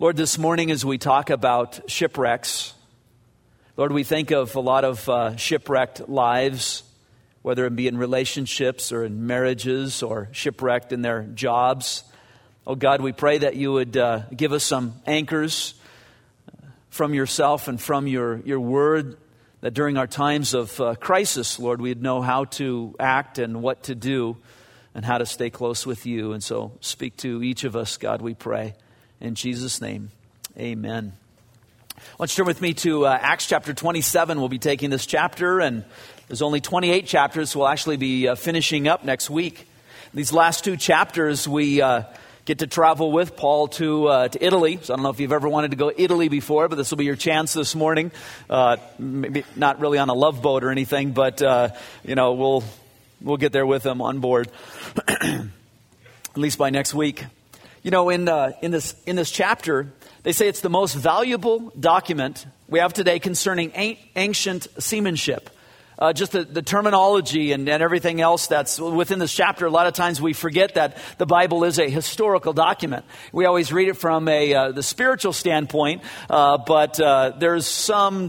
Lord, this morning as we talk about shipwrecks, Lord, we think of a lot of shipwrecked lives, whether it be in relationships or in marriages or shipwrecked in their jobs. Oh God, we pray that you would give us some anchors from yourself and from your word, that during our times of crisis, Lord, we'd know how to act and what to do and how to stay close with you. And so speak to each of us, God, we pray. In Jesus' name, amen. Why don't you turn with me to Acts chapter 27. We'll be taking this chapter, and there's only 28 chapters. We'll actually be finishing up next week. These last two chapters, we get to travel with Paul to Italy. So I don't know if you've ever wanted to go to Italy before, but this will be your chance this morning. Maybe not really on a love boat or anything, but we'll get there with them on board, at least by next week. You know, in this chapter, they say it's the most valuable document we have today concerning ancient seamanship. Just the terminology and everything else that's within this chapter. A lot of times we forget that the Bible is a historical document. We always read it from the spiritual standpoint, but there's some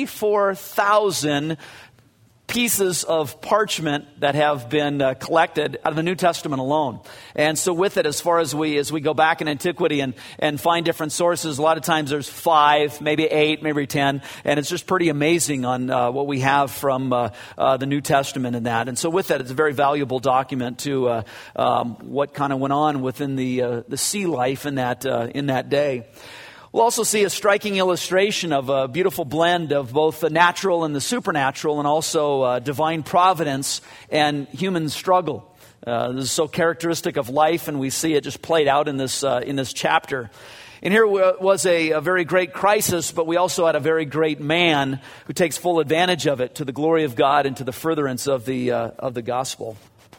24,000 pieces of parchment that have been collected out of the New Testament alone. And so with it, as far as we go back in antiquity and find different sources, a lot of times there's 5, maybe 8, maybe 10, and it's just pretty amazing on what we have from the New Testament in that. And so with that, it's a very valuable document to what kind of went on within the sea life in that day. We'll also see a striking illustration of a beautiful blend of both the natural and the supernatural, and also divine providence and human struggle. This is so characteristic of life, and we see it just played out in this chapter. And here was a very great crisis, but we also had a very great man who takes full advantage of it to the glory of God and to the furtherance of the gospel.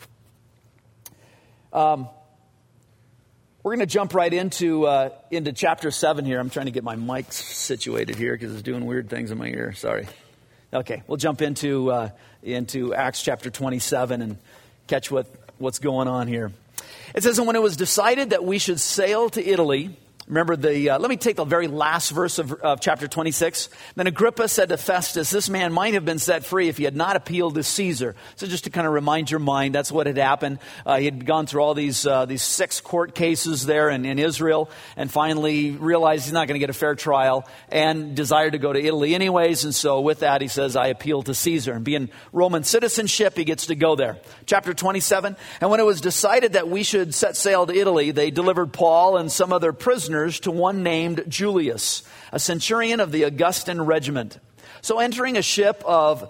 We're going to jump right into chapter 7 here. I'm trying to get my mic situated here because it's doing weird things in my ear. Sorry. Okay, we'll jump into Acts chapter 27 and catch what's going on here. It says, and when it was decided that we should sail to Italy, remember let me take the very last verse of chapter 26. Then Agrippa said to Festus, this man might have been set free if he had not appealed to Caesar. So just to kind of remind your mind, that's what had happened. He had gone through all these 6 court cases there in Israel, and finally realized he's not going to get a fair trial and desired to go to Italy anyways. And so with that, he says, I appeal to Caesar. And being Roman citizenship, he gets to go there. Chapter 27, and when it was decided that we should set sail to Italy, they delivered Paul and some other prisoners to one named Julius, a centurion of the Augustan regiment. So entering a ship of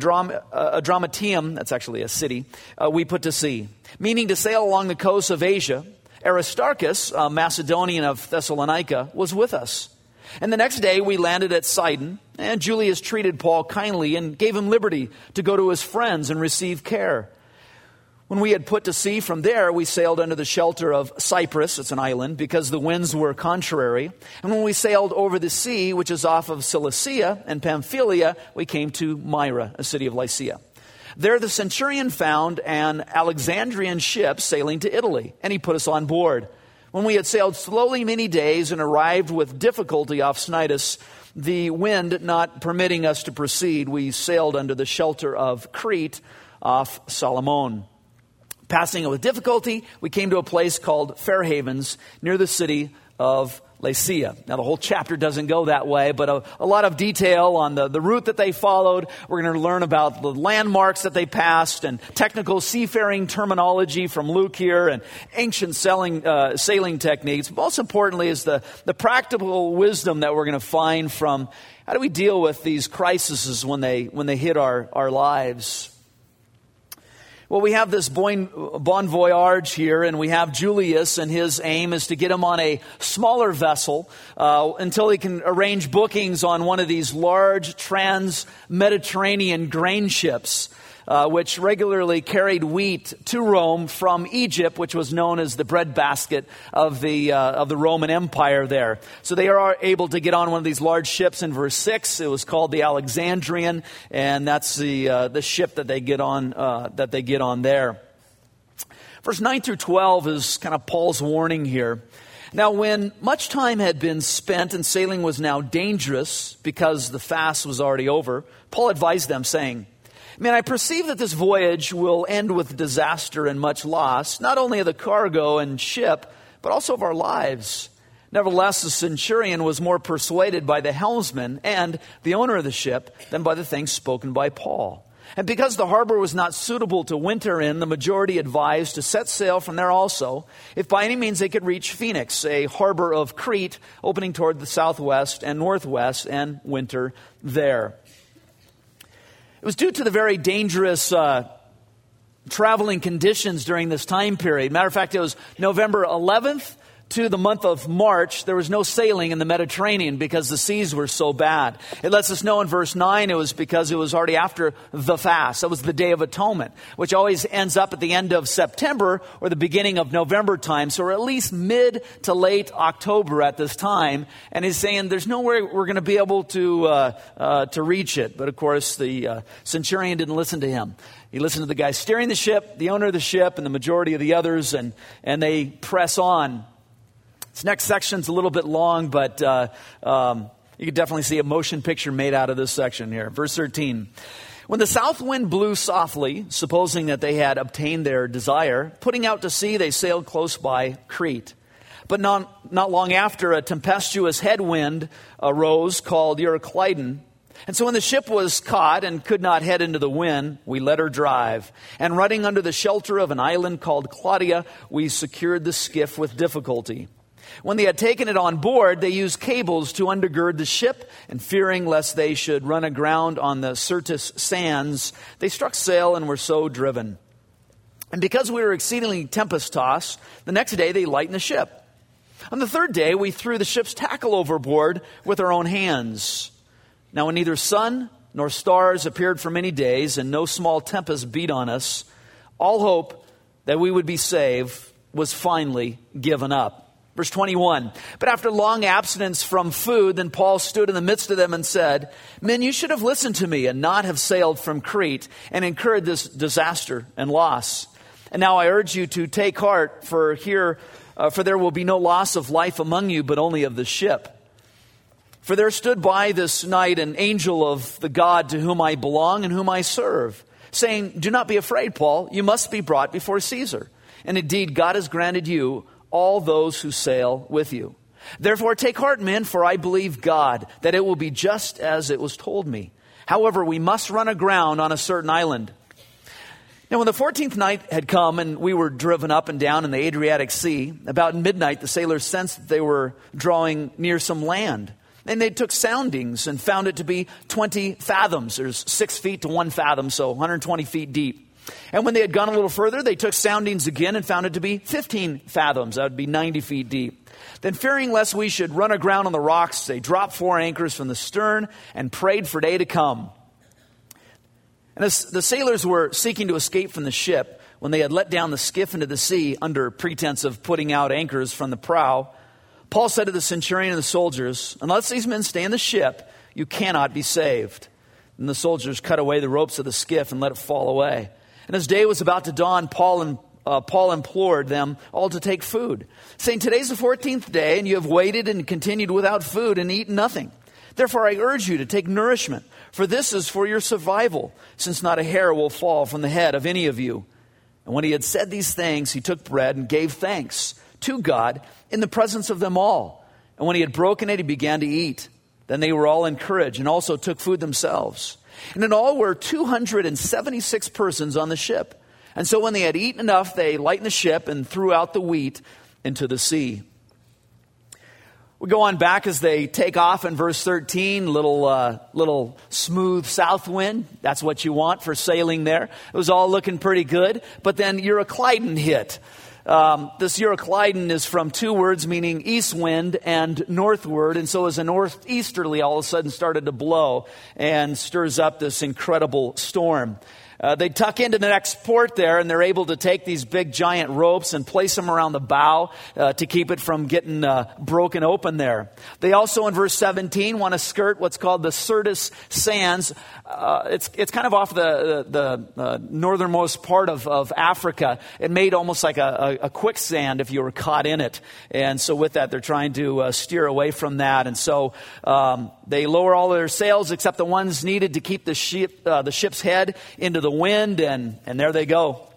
Adramyttium, that's actually a city, we put to sea, meaning to sail along the coast of Asia. Aristarchus, a Macedonian of Thessalonica, was with us. And the next day we landed at Sidon, and Julius treated Paul kindly and gave him liberty to go to his friends and receive care. When we had put to sea from there, we sailed under the shelter of Cyprus, it's an island, because the winds were contrary. And when we sailed over the sea, which is off of Cilicia and Pamphylia, we came to Myra, a city of Lycia. There the centurion found an Alexandrian ship sailing to Italy, and he put us on board. When we had sailed slowly many days and arrived with difficulty off Cnidus, the wind not permitting us to proceed, we sailed under the shelter of Crete off Salmone. Passing it with difficulty, we came to a place called Fair Havens near the city of Lasea. Now, the whole chapter doesn't go that way, but a lot of detail on the route that they followed. We're going to learn about the landmarks that they passed and technical seafaring terminology from Luke here and ancient sailing techniques. Most importantly is the practical wisdom that we're going to find from how do we deal with these crises when they hit our lives. Well, we have this bon voyage here, and we have Julius, and his aim is to get him on a smaller vessel until he can arrange bookings on one of these large trans-Mediterranean grain ships, which regularly carried wheat to Rome from Egypt, which was known as the breadbasket of the Roman Empire there. So they are able to get on one of these large ships. In verse 6, it was called the Alexandrian, and that's the ship that they get on there. Verse 9 through 12 is kind of Paul's warning here. Now, when much time had been spent and sailing was now dangerous because the fast was already over, Paul advised them, saying, "Man, I perceive that this voyage will end with disaster and much loss, not only of the cargo and ship, but also of our lives." Nevertheless, the centurion was more persuaded by the helmsman and the owner of the ship than by the things spoken by Paul. And because the harbor was not suitable to winter in, the majority advised to set sail from there also, if by any means they could reach Phoenix, a harbor of Crete opening toward the southwest and northwest, and winter there. It was due to the very dangerous traveling conditions during this time period. Matter of fact, it was November 11th to the month of March. There was no sailing in the Mediterranean because the seas were so bad. It lets us know in verse 9 it was because it was already after the fast. That was the Day of Atonement, which always ends up at the end of September or the beginning of November time. So we're at least mid to late October at this time. And he's saying there's no way we're going to be able to reach it. But of course, the centurion didn't listen to him. He listened to the guy steering the ship, the owner of the ship, and the majority of the others, and they press on. This next section's a little bit long, but you can definitely see a motion picture made out of this section here. Verse 13. When the south wind blew softly, supposing that they had obtained their desire, putting out to sea, they sailed close by Crete. But not long after, a tempestuous headwind arose called Euroclydon. And so when the ship was caught and could not head into the wind, we let her drive. And running under the shelter of an island called Claudia, we secured the skiff with difficulty. When they had taken it on board, they used cables to undergird the ship, and fearing lest they should run aground on the Syrtis sands, they struck sail and were so driven. And because we were exceedingly tempest-tossed, the next day they lightened the ship. On the third day, we threw the ship's tackle overboard with our own hands. Now when neither sun nor stars appeared for many days, and no small tempest beat on us, all hope that we would be saved was finally given up. Verse 21, but after long abstinence from food, then Paul stood in the midst of them and said, "Men, you should have listened to me and not have sailed from Crete and incurred this disaster and loss. And now I urge you to take heart, for there will be no loss of life among you, but only of the ship. For there stood by this night an angel of the God to whom I belong and whom I serve, saying, 'Do not be afraid, Paul, you must be brought before Caesar. And indeed, God has granted you all those who sail with you. Therefore take heart, men, for I believe God, that it will be just as it was told me. However, we must run aground on a certain island.' Now when the 14th night had come and we were driven up and down in the Adriatic Sea, about midnight the sailors sensed that they were drawing near some land. And they took soundings and found it to be 20 fathoms. There's 6 feet to 1 fathom, so 120 feet deep. And when they had gone a little further, they took soundings again and found it to be 15 fathoms. That would be 90 feet deep. Then fearing lest we should run aground on the rocks, they dropped 4 anchors from the stern and prayed for day to come. And as the sailors were seeking to escape from the ship, when they had let down the skiff into the sea under pretense of putting out anchors from the prow, Paul said to the centurion and the soldiers, "Unless these men stay in the ship, you cannot be saved." And the soldiers cut away the ropes of the skiff and let it fall away. And as day was about to dawn, Paul implored them all to take food, saying, "Today's the 14th day, and you have waited and continued without food and eaten nothing. Therefore I urge you to take nourishment, for this is for your survival, since not a hair will fall from the head of any of you." And when he had said these things, he took bread and gave thanks to God in the presence of them all. And when he had broken it, he began to eat. Then they were all encouraged and also took food themselves. And in all were 276 persons on the ship. And so when they had eaten enough, they lightened the ship and threw out the wheat into the sea. We go on back as they take off in verse 13, little smooth south wind. That's what you want for sailing there. It was all looking pretty good. But then Euroclydon hit. This Euroclydon is from 2 words meaning east wind and northward. And so as a northeasterly all of a sudden started to blow and stirs up this incredible storm. They tuck into the next port there, and they're able to take these big giant ropes and place them around the bow to keep it from getting broken open there. They also, in verse 17, want to skirt what's called the Syrtis Sands. It's kind of off the northernmost part of Africa. It made almost like a quicksand if you were caught in it. And so with that, they're trying to steer away from that. And so they lower all their sails except the ones needed to keep the ship's head into the wind, and there they go.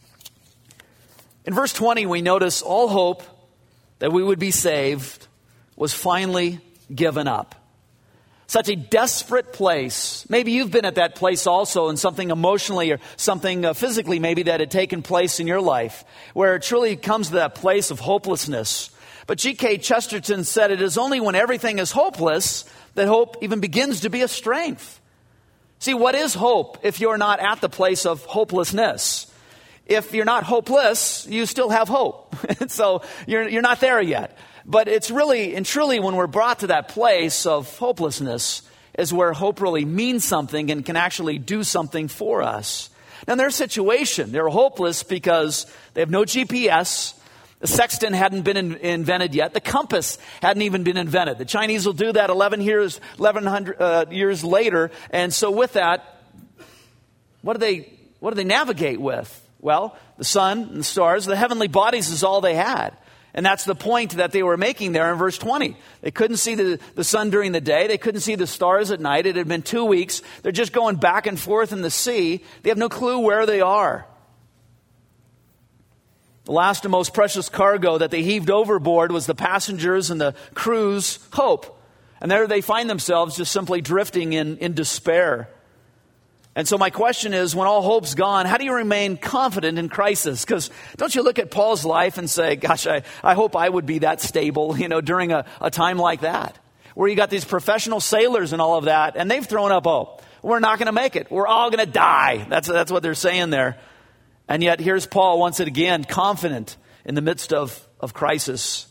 In verse 20, we notice all hope that we would be saved was finally given up. Such a desperate place. Maybe you've been at that place also, in something emotionally or something physically maybe that had taken place in your life, where it truly comes to that place of hopelessness. But G.K. Chesterton said it is only when everything is hopeless that hope even begins to be a strength. See, what is hope if you're not at the place of hopelessness? If you're not hopeless, you still have hope. So you're not there yet. But it's really and truly when we're brought to that place of hopelessness is where hope really means something and can actually do something for us. Now, in their situation, they're hopeless because they have no GPS. The sextant hadn't been invented yet. The compass hadn't even been invented. The Chinese will do that 1,100 years later. And so with that, what do they navigate with? Well, the sun and the stars, the heavenly bodies is all they had. And that's the point that they were making there in verse 20. They couldn't see the sun during the day. They couldn't see the stars at night. It had been 2 weeks. They're just going back and forth in the sea. They have no clue where they are. The last and most precious cargo that they heaved overboard was the passengers and the crew's hope. And there they find themselves just simply drifting in despair. And so my question is, when all hope's gone, how do you remain confident in crisis? Because don't you look at Paul's life and say, gosh, I hope I would be that stable, during a time like that, where you got these professional sailors and all of that, and they've thrown up hope. We're not going to make it. We're all going to die. That's what they're saying there. And yet here's Paul once again, confident in the midst of crisis.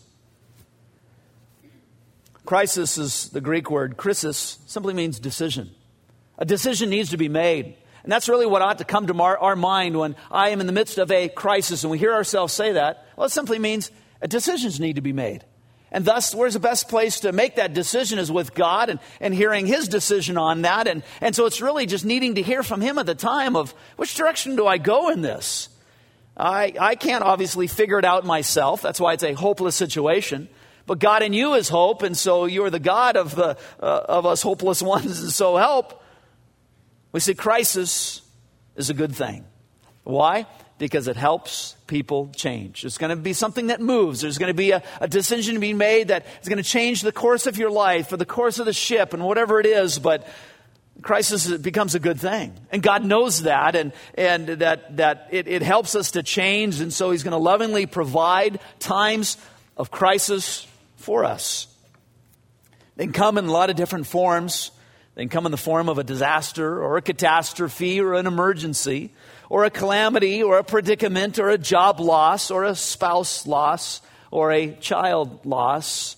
Crisis is the Greek word. Krisis simply means decision. A decision needs to be made. And that's really what ought to come to our mind when I am in the midst of a crisis and we hear ourselves say that. Well, it simply means decisions need to be made. And thus, where's the best place to make that decision is with God and hearing His decision on that. And so it's really just needing to hear from Him at the time of which direction do I go in this? I can't obviously figure it out myself. That's why it's a hopeless situation. But God in you is hope, and so you're the God of us hopeless ones, and so help. We see crisis is a good thing. Why? Because it helps people change. There's going to be something that moves. There's going to be a decision to be made that is going to change the course of your life or the course of the ship and whatever it is. But crisis becomes a good thing. And God knows that and that it helps us to change. And so He's going to lovingly provide times of crisis for us. They can come in a lot of different forms. They can come in the form of a disaster or a catastrophe or an emergency or a calamity or a predicament or a job loss or a spouse loss or a child loss.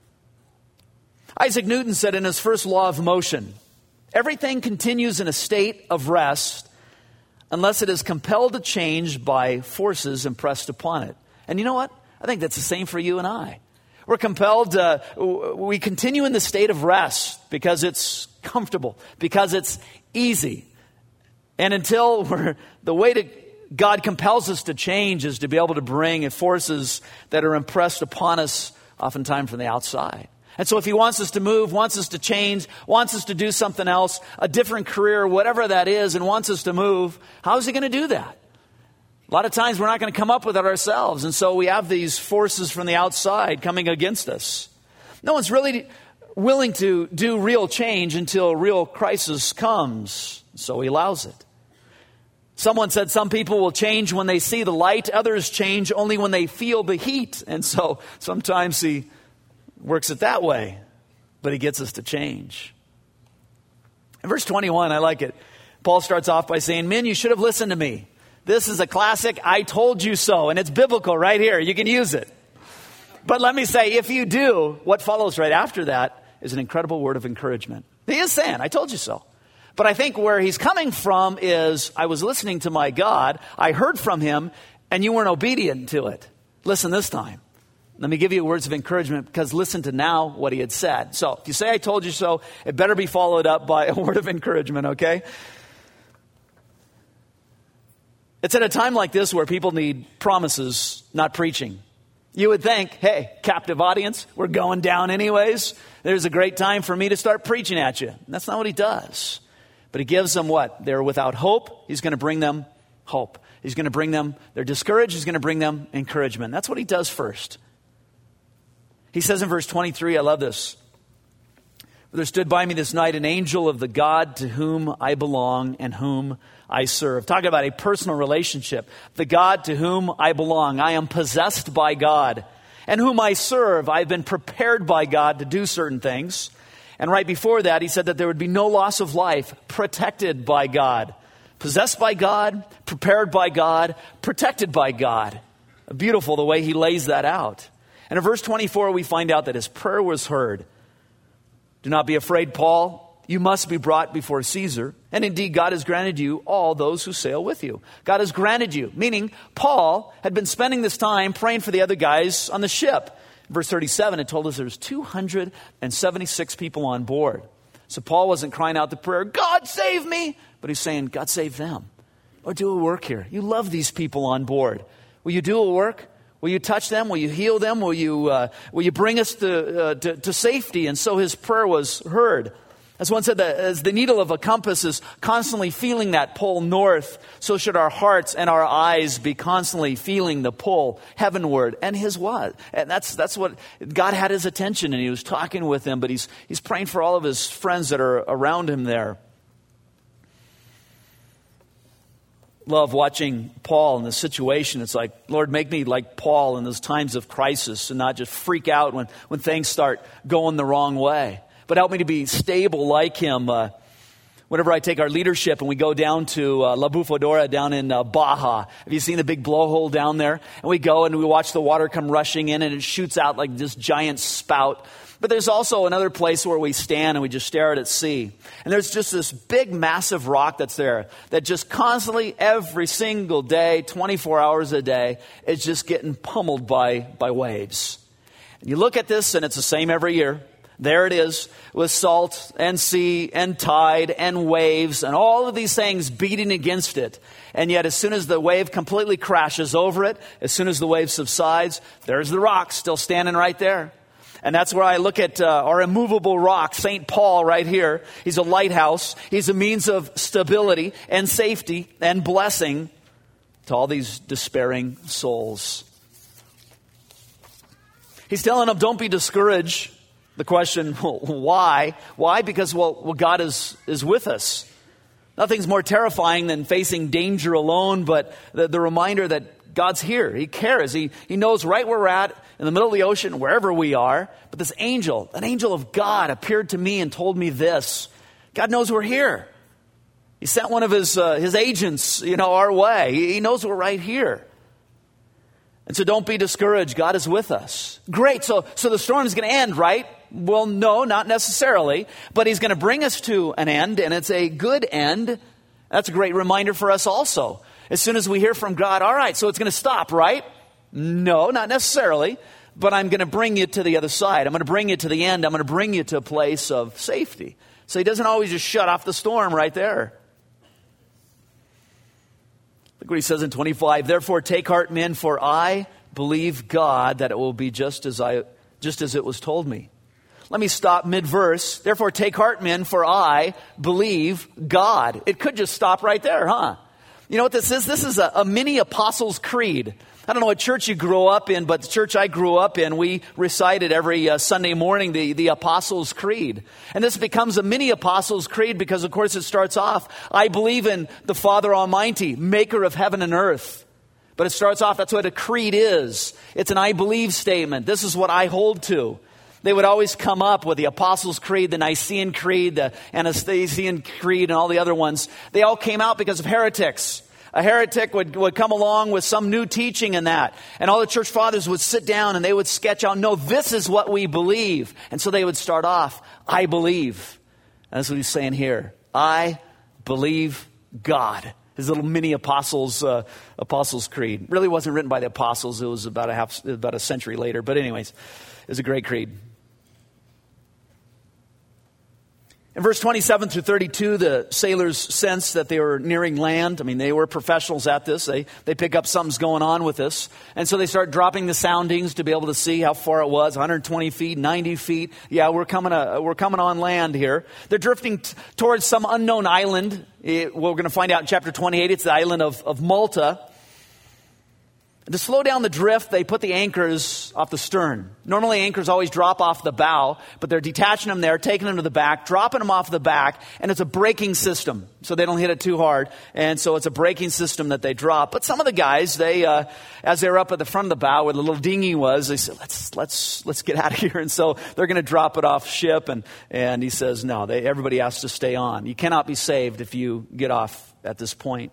Isaac Newton said in his first law of motion, everything continues in a state of rest unless it is compelled to change by forces impressed upon it. And you know what? I think that's the same for you and I. We're compelled, we continue in the state of rest because it's comfortable, because it's easy. And until the way that God compels us to change is to be able to bring forces that are impressed upon us, oftentimes from the outside. And so if He wants us to move, wants us to change, wants us to do something else, a different career, whatever that is, and wants us to move, how is He going to do that? A lot of times we're not going to come up with it ourselves. And so we have these forces from the outside coming against us. No one's really willing to do real change until real crisis comes. So He allows it. Someone said some people will change when they see the light. Others change only when they feel the heat. And so sometimes He works it that way. But He gets us to change. In verse 21, I like it. Paul starts off by saying, men, you should have listened to me. This is a classic, I told you so. And it's biblical right here. You can use it. But let me say, if you do, what follows right after that is an incredible word of encouragement. He is saying, I told you so. But I think where he's coming from is, I was listening to my God, I heard from him, and you weren't obedient to it. Listen this time. Let me give you words of encouragement, because listen to now what he had said. So if you say I told you so, it better be followed up by a word of encouragement, okay? It's at a time like this where people need promises, not preaching. You would think, hey, captive audience, we're going down anyways. There's a great time for me to start preaching at you. And that's not what he does. But he gives them what? They're without hope. He's going to bring them hope. He's going to bring them, they're discouraged. He's going to bring them encouragement. That's what he does first. He says in verse 23, I love this. There stood by me this night an angel of the God to whom I belong and whom I serve. Talking about a personal relationship. The God to whom I belong. I am possessed by God. And whom I serve. I've been prepared by God to do certain things. And right before that, he said that there would be no loss of life. Protected by God. Possessed by God. Prepared by God. Protected by God. Beautiful the way he lays that out. And in verse 24, we find out that his prayer was heard. Do not be afraid, Paul. You must be brought before Caesar. And indeed, God has granted you all those who sail with you. God has granted you. Meaning, Paul had been spending this time praying for the other guys on the ship. In verse 37, it told us there was 276 people on board. So Paul wasn't crying out the prayer, God save me. But he's saying, God save them. Or do a work here. You love these people on board. Will you do a work? Will you touch them? Will you heal them? Will you bring us to safety? And so his prayer was heard. As one said, that as the needle of a compass is constantly feeling that pull north, so should our hearts and our eyes be constantly feeling the pull heavenward. And his was. And that's what God had his attention, and he was talking with him, but he's praying for all of his friends that are around him there. Love watching Paul in this situation. It's like, Lord, make me like Paul in those times of crisis and not just freak out when things start going the wrong way. But help me to be stable like him. Whenever I take our leadership and we go down to La Bufadora down in Baja. Have you seen the big blowhole down there? And we go and we watch the water come rushing in and it shoots out like this giant spout. But there's also another place where we stand and we just stare at sea. And there's just this big, massive rock that's there that just constantly, every single day, 24 hours a day, is just getting pummeled by waves. And you look at this and it's the same every year. There it is with salt and sea and tide and waves and all of these things beating against it. And yet as soon as the wave completely crashes over it, as soon as the wave subsides, there's the rock still standing right there. And that's where I look at our immovable rock, St. Paul right here. He's a lighthouse. He's a means of stability and safety and blessing to all these despairing souls. He's telling them, don't be discouraged. The question, well, why? Why? Because, well, God is with us. Nothing's more terrifying than facing danger alone, but the reminder that God's here. He cares. He knows right where we're at, in the middle of the ocean, wherever we are. But this angel, an angel of God, appeared to me and told me this. God knows we're here. He sent one of his agents, our way. He knows we're right here. And so don't be discouraged. God is with us. Great. So the storm is going to end, right? Well, no, not necessarily. But he's going to bring us to an end, and it's a good end. That's a great reminder for us also. As soon as we hear from God, all right, so it's going to stop, right? No, not necessarily. But I'm going to bring you to the other side. I'm going to bring you to the end. I'm going to bring you to a place of safety. So he doesn't always just shut off the storm right there. Look what he says in 25. Therefore, take heart, men, for I believe God that it will be just as it was told me. Let me stop mid-verse. Therefore, take heart, men, for I believe God. It could just stop right there, huh? You know what this is? This is a mini Apostles' Creed. I don't know what church you grew up in, but the church I grew up in, we recited every Sunday morning the Apostles' Creed. And this becomes a mini Apostles' Creed because, of course, it starts off, I believe in the Father Almighty, maker of heaven and earth. But it starts off, that's what a creed is. It's an I believe statement. This is what I hold to. They would always come up with the Apostles' Creed, the Nicene Creed, the Anastasian Creed, and all the other ones. They all came out because of heretics. A heretic would come along with some new teaching in that. And all the church fathers would sit down and they would sketch out, no, this is what we believe. And so they would start off, I believe. And that's what he's saying here. I believe God. His little mini Apostles' Creed. Really wasn't written by the apostles. It was about a century later. But anyways, it was a great creed. In verse 27 through 32, the sailors sensed that they were nearing land. I mean, they were professionals at this. They pick up something's going on with this. And so they start dropping the soundings to be able to see how far it was, 120 feet, 90 feet. Yeah, we're coming on land here. They're drifting towards some unknown island. We're going to find out in chapter 28, it's the island of Malta. And to slow down the drift, they put the anchors off the stern. Normally anchors always drop off the bow, but they're detaching them there, taking them to the back, dropping them off the back, and it's a braking system, so they don't hit it too hard. And so it's a braking system that they drop. But some of the guys, they, as they were up at the front of the bow where the little dinghy was, they said, let's get out of here. And so they're going to drop it off ship. And he says, no, everybody has to stay on. You cannot be saved if you get off at this point.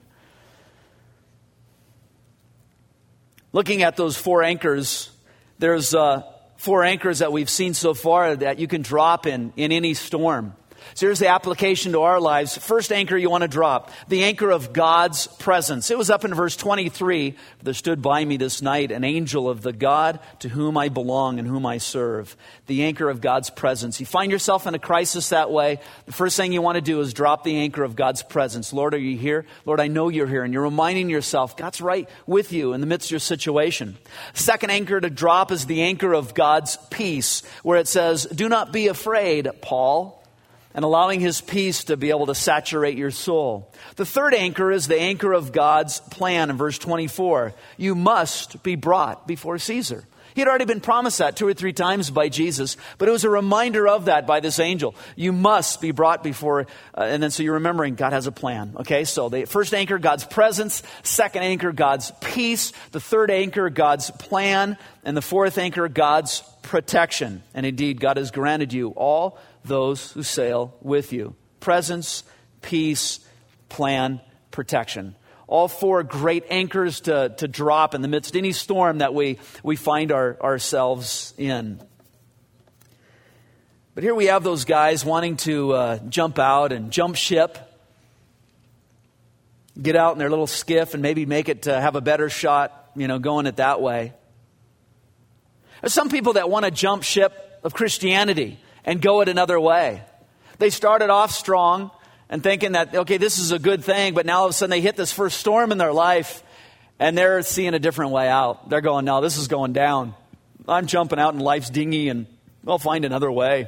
Looking at those 4 anchors, there's 4 anchors that we've seen so far that you can drop in any storm. So here's the application to our lives. First anchor you want to drop, the anchor of God's presence. It was up in verse 23. There stood by me this night an angel of the God to whom I belong and whom I serve. The anchor of God's presence. You find yourself in a crisis that way, the first thing you want to do is drop the anchor of God's presence. Lord, are you here? Lord, I know you're here. And you're reminding yourself, God's right with you in the midst of your situation. Second anchor to drop is the anchor of God's peace, where it says, do not be afraid, Paul. And allowing his peace to be able to saturate your soul. The third anchor is the anchor of God's plan in verse 24. You must be brought before Caesar. He had already been promised that 2 or 3 times by Jesus, but it was a reminder of that by this angel. You must be brought before, and then so you're remembering God has a plan. Okay, so the first anchor, God's presence. Second anchor, God's peace. The third anchor, God's plan. And the fourth anchor, God's protection. And indeed, God has granted you all those who sail with you. Presence, peace, plan, protection. All 4 great anchors to drop in the midst of any storm that we find ourselves in. But here we have those guys wanting to jump out and jump ship. Get out in their little skiff and maybe make it to have a better shot, going it that way. There's some people that want to jump ship of Christianity and go it another way. They started off strong and thinking that, okay, this is a good thing, but now all of a sudden they hit this first storm in their life and they're seeing a different way out. They're going, no, this is going down. I'm jumping out in life's dinghy and I'll find another way.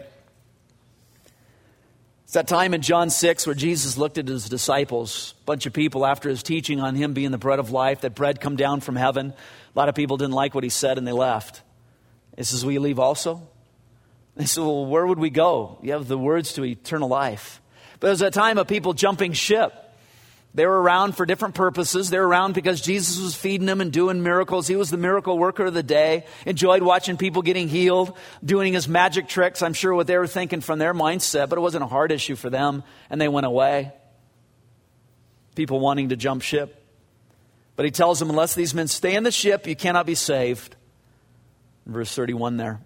It's that time in John 6 where Jesus looked at his disciples, a bunch of people after his teaching on him being the bread of life, that bread come down from heaven. A lot of people didn't like what he said and they left. He says, will you leave also? They said, well, where would we go? You have the words to eternal life. But it was a time of people jumping ship. They were around for different purposes. They were around because Jesus was feeding them and doing miracles. He was the miracle worker of the day. Enjoyed watching people getting healed, doing his magic tricks. I'm sure what they were thinking from their mindset, but it wasn't a hard issue for them, and they went away. People wanting to jump ship. But he tells them, unless these men stay in the ship, you cannot be saved. Verse 31 there.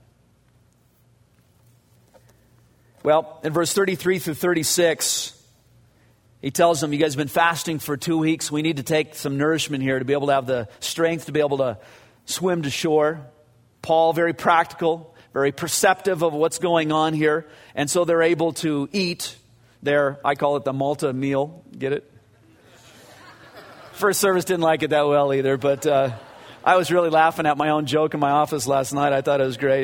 Well, in verse 33 through 36, he tells them, you guys have been fasting for 2 weeks. We need to take some nourishment here to be able to have the strength to be able to swim to shore. Paul, very practical, very perceptive of what's going on here. And so they're able to eat their, I call it the Malta meal. Get it? First service didn't like it that well either, but I was really laughing at my own joke in my office last night. I thought it was great.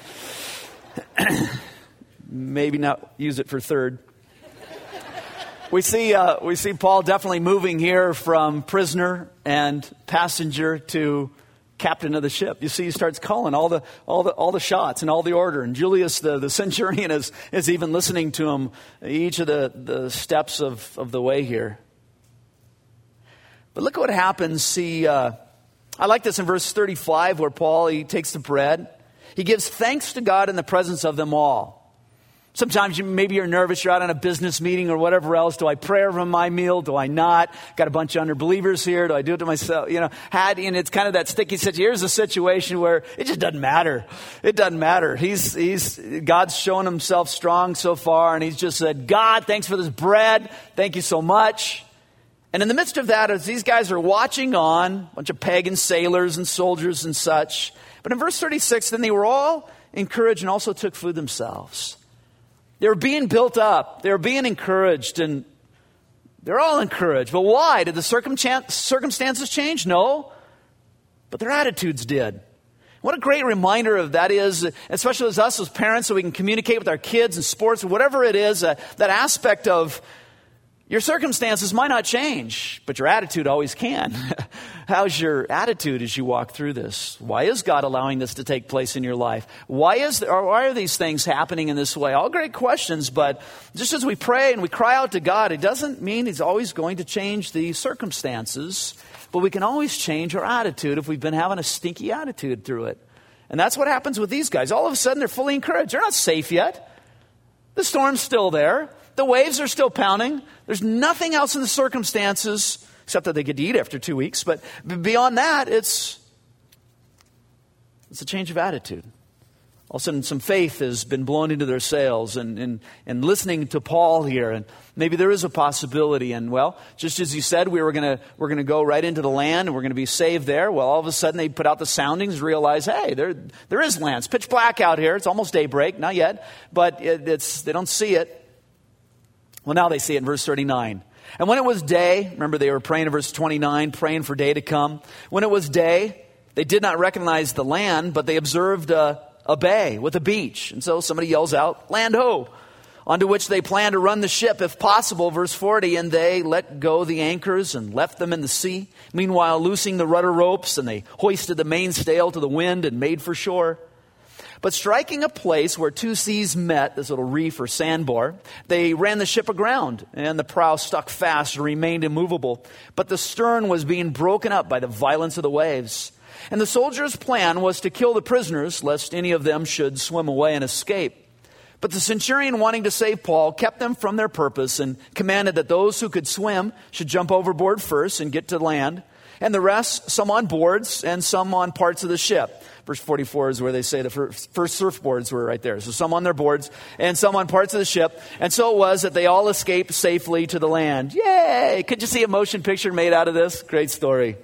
Maybe not use it for third. We see Paul definitely moving here from prisoner and passenger to captain of the ship. You see, he starts calling all the shots and all the order. And Julius, the centurion, is even listening to him each of the steps of the way here. But look at what happens. See, I like this in verse 35 where Paul, he takes the bread. He gives thanks to God in the presence of them all. Sometimes maybe you're nervous, you're out on a business meeting or whatever else. Do I pray over my meal? Do I not? Got a bunch of unbelievers here. Do I do it to myself? And it's kind of that sticky situation. Here's a situation where it just doesn't matter. It doesn't matter. God's shown himself strong so far, and he's just said, God, thanks for this bread. Thank you so much. And in the midst of that, as these guys are watching on, a bunch of pagan sailors and soldiers and such. But in verse 36, then they were all encouraged and also took food themselves. They were being built up. They were being encouraged, and they're all encouraged. But why? Did the circumstances change? No. But their attitudes did. What a great reminder of that is, especially as us as parents, so we can communicate with our kids in sports or whatever it is, that aspect of your circumstances might not change, but your attitude always can. How's your attitude as you walk through this? Why is God allowing this to take place in your life? Why are these things happening in this way? All great questions, but just as we pray and we cry out to God, it doesn't mean he's always going to change the circumstances, but we can always change our attitude if we've been having a stinky attitude through it. And that's what happens with these guys. All of a sudden, they're fully encouraged. They're not safe yet. The storm's still there. The waves are still pounding. There's nothing else in the circumstances, except that they get to eat after 2 weeks. But beyond that, it's a change of attitude. All of a sudden, some faith has been blown into their sails, and listening to Paul here, and maybe there is a possibility. And well, just as you said, we're going to go right into the land, and we're going to be saved there. Well, all of a sudden, they put out the soundings, realize, hey, there is land. It's pitch black out here. It's almost daybreak, not yet, but they don't see it. Well, now they see it in verse 39. And when it was day, remember they were praying in verse 29, praying for day to come. When it was day, they did not recognize the land, but they observed a bay with a beach. And so somebody yells out, land ho, onto which they planned to run the ship, if possible, verse 40. And they let go the anchors and left them in the sea. Meanwhile, loosing the rudder ropes, and they hoisted the mainsail to the wind and made for shore. But striking a place where two seas met, this little reef or sandbar, they ran the ship aground, and the prow stuck fast and remained immovable. But the stern was being broken up by the violence of the waves. And the soldiers' plan was to kill the prisoners, lest any of them should swim away and escape. But the centurion, wanting to save Paul, kept them from their purpose and commanded that those who could swim should jump overboard first and get to land, and the rest, some on boards and some on parts of the ship. Verse 44 is where they say the first surfboards were right there. So some on their boards and some on parts of the ship. And so it was that they all escaped safely to the land. Yay! Could you see a motion picture made out of this? Great story.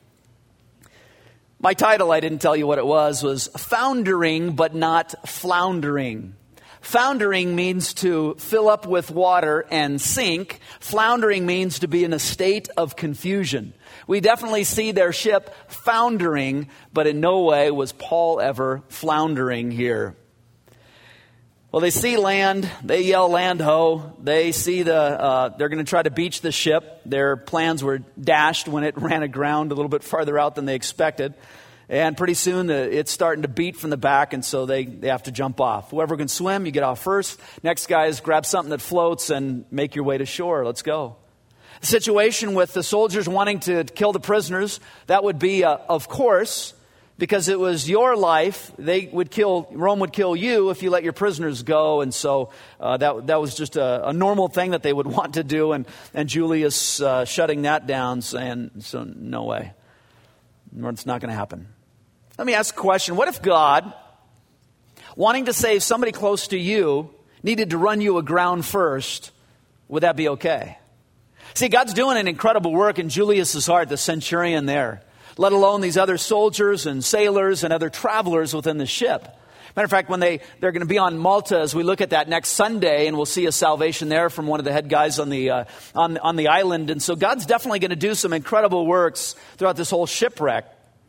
My title, I didn't tell you what it was Foundering but Not Floundering. Foundering means to fill up with water and sink. Floundering means to be in a state of confusion. We definitely see their ship foundering, but in no way was Paul ever floundering here. Well, they see land. They yell land ho. They see they're going to try to beach the ship. Their plans were dashed when it ran aground a little bit farther out than they expected. And pretty soon it's starting to beat from the back, and so they have to jump off. Whoever can swim, you get off first. Next guys, grab something that floats and make your way to shore. Let's go. The situation with the soldiers wanting to kill the prisoners, that would be, of course, because it was your life. Rome would kill you if you let your prisoners go, and so that was just a normal thing that they would want to do. And Julius shutting that down, saying, so no way. It's not going to happen. Let me ask a question. What if God, wanting to save somebody close to you, needed to run you aground first? Would that be okay? See, God's doing an incredible work in Julius's heart, the centurion there, let alone these other soldiers and sailors and other travelers within the ship. Matter of fact, when they're going to be on Malta, as we look at that next Sunday, and we'll see a salvation there from one of the head guys on the island. And so God's definitely going to do some incredible works throughout this whole shipwreck.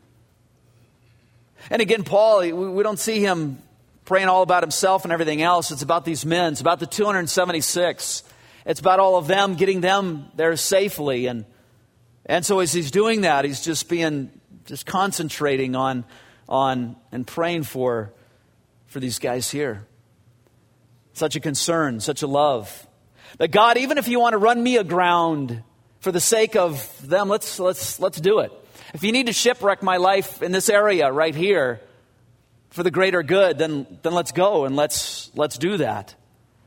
And again, Paul, we don't see him praying all about himself and everything else. It's about these men. It's about the 276. It's about all of them, getting them there safely. And so as he's doing that, he's just concentrating on and praying for these guys here. Such a concern, such a love. That God, even if you want to run me aground for the sake of them, let's do it. If you need to shipwreck my life in this area right here for the greater good, then let's go and let's do that.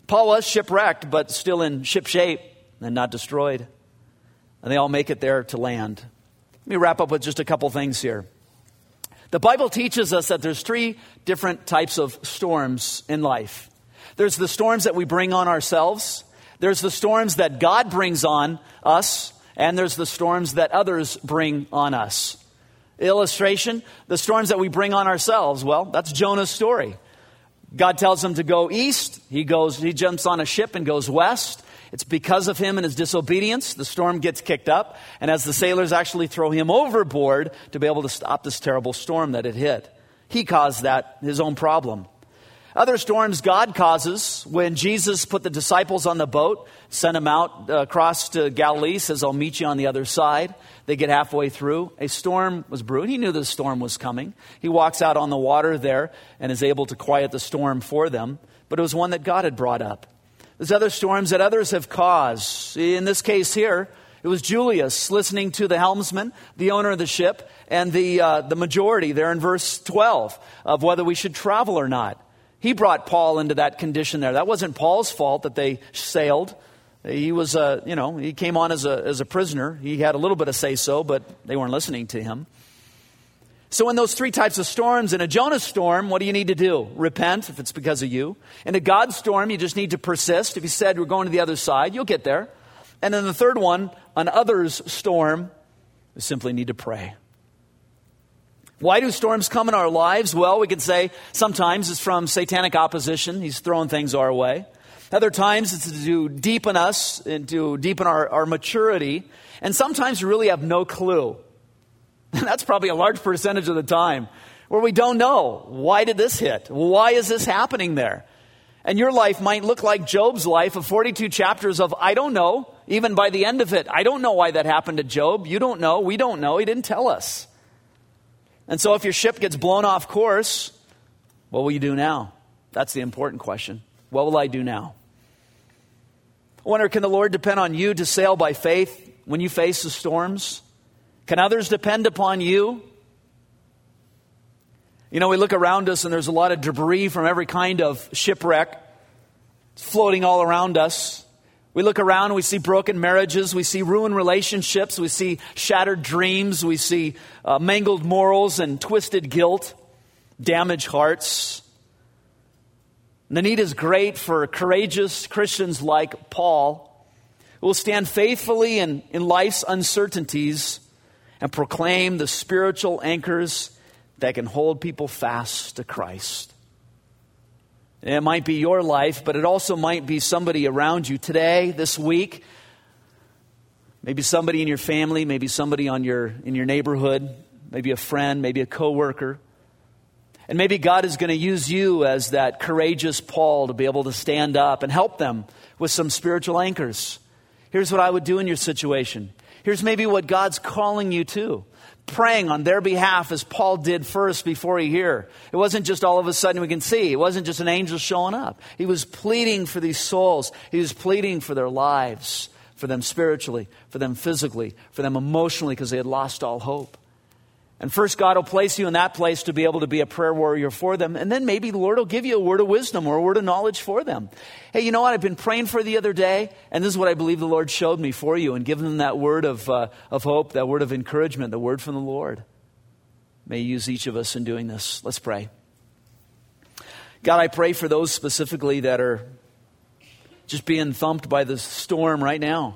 Paul was shipwrecked, but still in ship shape and not destroyed. And they all make it there to land. Let me wrap up with just a couple things here. The Bible teaches us that there's 3 different types of storms in life. There's the storms that we bring on ourselves. There's the storms that God brings on us. And there's the storms that others bring on us. Illustration, the storms that we bring on ourselves. Well, that's Jonah's story. God tells him to go east. He jumps on a ship and goes west. It's because of him and his disobedience. The storm gets kicked up. And as the sailors actually throw him overboard to be able to stop this terrible storm that had hit, he caused that, his own problem. Other storms God causes. When Jesus put the disciples on the boat, sent them out across to Galilee, says, I'll meet you on the other side. They get halfway through. A storm was brewed. He knew the storm was coming. He walks out on the water there and is able to quiet the storm for them. But it was one that God had brought up. There's other storms that others have caused. In this case here, it was Julius listening to the helmsman, the owner of the ship, and the majority there in verse 12 of whether we should travel or not. He brought Paul into that condition there. That wasn't Paul's fault that they sailed. He was, he came on as a prisoner. He had a little bit of say-so, but they weren't listening to him. So in those 3 types of storms, in a Jonah storm, what do you need to do? Repent if it's because of you. In a God storm, you just need to persist. If you said we're going to the other side, you'll get there. And then the third one, an others storm, you simply need to pray. Why do storms come in our lives? Well, we could say sometimes it's from satanic opposition. He's throwing things our way. Other times it's to deepen us and to deepen our maturity. And sometimes we really have no clue. And that's probably a large percentage of the time where we don't know. Why did this hit? Why is this happening there? And your life might look like Job's life of 42 chapters of I don't know. Even by the end of it, I don't know why that happened to Job. You don't know. We don't know. He didn't tell us. And so if your ship gets blown off course, what will you do now? That's the important question. What will I do now? I wonder, can the Lord depend on you to sail by faith when you face the storms? Can others depend upon you? You know, we look around us and there's a lot of debris from every kind of shipwreck floating all around us. We look around and we see broken marriages, we see ruined relationships, we see shattered dreams, we see mangled morals and twisted guilt, damaged hearts. And the need is great for courageous Christians like Paul, who will stand faithfully in life's uncertainties and proclaim the spiritual anchors that can hold people fast to Christ. It might be your life, but it also might be somebody around you today, this week. Maybe somebody in your family, maybe somebody in your neighborhood, maybe a friend, maybe a coworker. And maybe God is going to use you as that courageous Paul to be able to stand up and help them with some spiritual anchors. Here's what I would do in your situation. Here's maybe what God's calling you to. Praying on their behalf as Paul did first before he heard. It wasn't just all of a sudden we can see. It wasn't just an angel showing up. He was pleading for these souls. He was pleading for their lives, for them spiritually, for them physically, for them emotionally because they had lost all hope. And first God will place you in that place to be able to be a prayer warrior for them. And then maybe the Lord will give you a word of wisdom or a word of knowledge for them. Hey, you know what? I've been praying for the other day. And this is what I believe the Lord showed me for you. And giving them that word of hope, that word of encouragement, the word from the Lord. May you use each of us in doing this. Let's pray. God, I pray for those specifically that are just being thumped by the storm right now.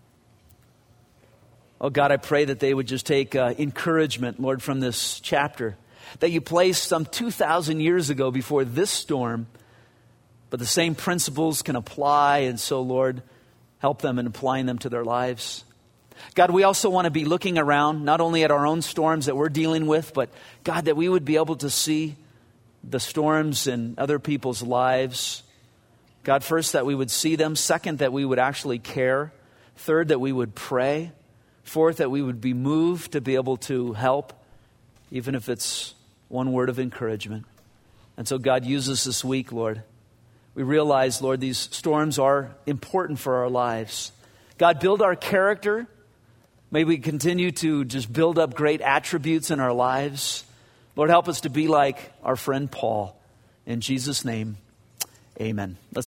Oh, God, I pray that they would just take encouragement, Lord, from this chapter that you placed some 2,000 years ago before this storm, but the same principles can apply. And so, Lord, help them in applying them to their lives. God, we also want to be looking around, not only at our own storms that we're dealing with, but, God, that we would be able to see the storms in other people's lives. God, first, that we would see them. Second, that we would actually care. Third, that we would pray. Fourth, that we would be moved to be able to help, even if it's one word of encouragement. And so, God, use us this week, Lord. We realize, Lord, these storms are important for our lives. God, build our character. May we continue to just build up great attributes in our lives. Lord, help us to be like our friend Paul. In Jesus' name, amen.